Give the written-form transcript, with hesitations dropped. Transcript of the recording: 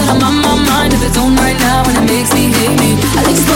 I'm on my mind of its own right now, and it makes me hate me. I like